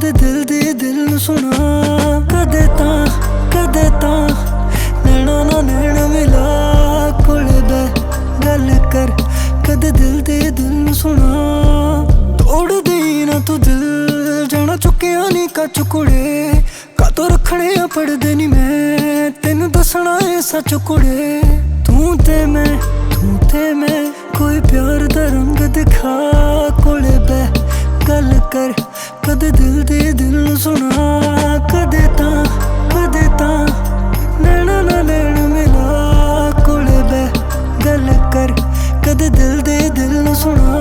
ਕਦੇ ਦਿਲ ਦੇ ਦਿਲ ਨੂੰ ਸੁਣਾ। ਕਦੇ ਤਾਂ ਨੈਣਾ ਨਾ ਨੈਣਾ ਮਿਲਾ ਕੋਲੇ ਬਹਿ ਗੱਲ ਕਰ। ਕਦੇ ਦਿਲ ਦੇ ਦਿਲ ਨੂੰ ਸੁਣਾ। ਤੋੜਦੀ ਨਾ ਤੂੰ ਦਿਲ ਜਾਣਾ ਚੁੱਕਿਆ ਨੀ ਕੱਚ ਕੁੜੇ। ਕਾਤੋਂ ਰੱਖਣੇ ਆ ਪੜਦੇ ਨੀ ਮੈਂ ਤੈਨੂੰ ਦੱਸਣਾ ਏ ਸੱਚ ਕੁੜੇ। ਤੂੰ ਤੇ ਮੈਂ ਕੋਈ ਪਿਆਰ ਦਾ ਰੰਗ ਦਿਖਾ ਕੋਲੇ ਬਹਿ ਗੱਲ ਕਰ। ਕਦੇ ਦਿਲ ਦੇ ਦਿਲ ਨੂੰ ਸੁਣਾ। ਕਦੇ ਤਾਂ ਨੈਣਾ ਨਾ ਨੈਣ ਮਿਲਾ ਕੋਲੇ ਬਹਿ ਗੱਲ ਕਰ। ਕਦੇ ਦਿਲ ਦੇ ਦਿਲ ਨੂੰ ਸੁਣਾ।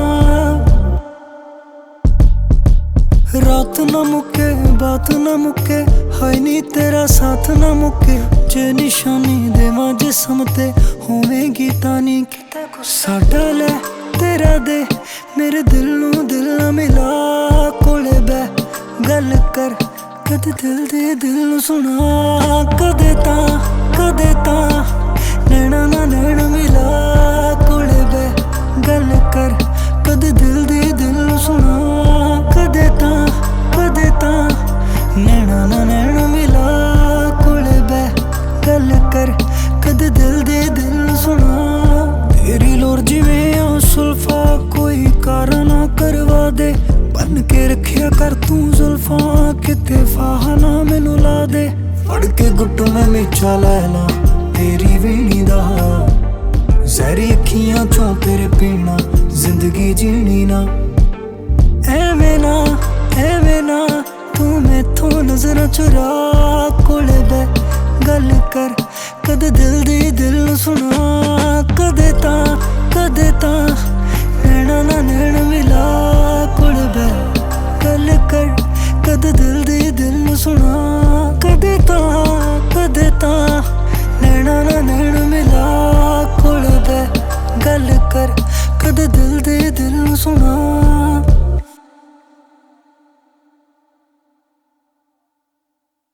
ਰਾਤ ਨਾ ਮੁੱਕੇ ਬਾਤ ਨਾ ਮੁੱਕੇ ਹਾਏ ਨੀ ਤੇਰਾ ਸਾਥ ਨਾ ਮੁੱਕੇ। ਜੇ ਨਿਸ਼ਾਨੀ ਦੇਵਾਂ ਜਿਸਮ ਤੇ ਹੋਵੇਗੀ ਤਾਂ ਨੀ ਕਿਤੇ ਸਾਡਾ ਲੈ ਤੇਰਾ ਦੇ। ਮੇਰੇ ਦਿਲ ਨੂੰ ਦਿਲ ਨਾ ਮਿਲਾ ਕੋਲੇ ਬਹਿ ਗੱਲ ਕਰ। ਕਦੇ ਦਿਲ ਦੇ ਦਿਲ ਨੂੰ ਸੁਣਾ। ਕਦੇ ਤਾਂ ਨੈਣਾ ਨਾ ਨੈਣ ਮਿਲਾ ਕੋਲੇ ਬਹਿ ਗੱਲ ਕਰ। ਕਦੇ ਦਿਲ ਦੇ ਦਿਲ ਨੂੰ ਸੁਣਾ। ਕਦੇ ਤਾਂ ਨੈਣਾ ਨਾ ਨੈਣ ਮਿਲਾ ਕੋਲੇ ਬਹਿ ਗੱਲ ਕਰ। ਕਦੇ ਦਿਲ ਦੇ ਦਿਲ ਨੂੰ ਸੁਣਾ। ਤੇਰੀ ਲੋਰ ਜਿਵੇਂ ਆ ਸੁਲਫਾ ਕੋਈ ਕਾਰਾ ਨਾ ਕਰਵਾ ਦੇ। ਬੰਨ ਕੇ ਰੱਖਿਆ ਕਰ ਤੂੰ ਜ਼ੁਲਫਾਂ ਕਿਤੇ ਫਾਹਾ ਨਾ ਮੈਨੂੰ ਲਾ ਦੇ। ਫੜ ਕੇ ਗੁੱਟ ਮੈਂ ਮੇਚਾ ਲੈ ਲਾ ਤੇਰੀ ਵੀਣੀ ਦਾ। ਜ਼ਹਿਰੀ ਅੱਖੀਆਂ ਚੋਂ ਤੇਰੇ ਪੀਣਾ ਜ਼ਿੰਦਗੀ ਜੀਣੀ ਨਾ। ਐਵੇਂ ਨਾ ਤੂੰ ਮੈਥੋਂ ਨਜ਼ਰਾਂ ਚੁਰਾ ਕੋਲੇ ਬਹਿ ਗੱਲ ਕਰ। ਕਦੇ ਦਿਲ ਦੇ ਦਿਲ ਨੂੰ ਸੁਣਾ। ਕਦੇ ਤਾਂ ਨੈਣਾ ਨਾ ਨੈਣ ਮਿਲਾ ਕੋਲੇ ਬਹਿ ਗੱਲ ਕਰ। ਕਦੇ ਦਿਲ ਦੇ ਦਿਲ ਨੂੰ ਸੁਣਾ। ਕਦੇ ਤਾਂ ਨੈਣਾ ਨਾ ਨੈਣ ਮਿਲਾ ਕੋਲੇ ਬਹਿ ਗੱਲ ਕਰ। ਕਦੇ ਦਿਲ ਦੇ ਦਿਲ ਨੂੰ ਸੁਣਾ।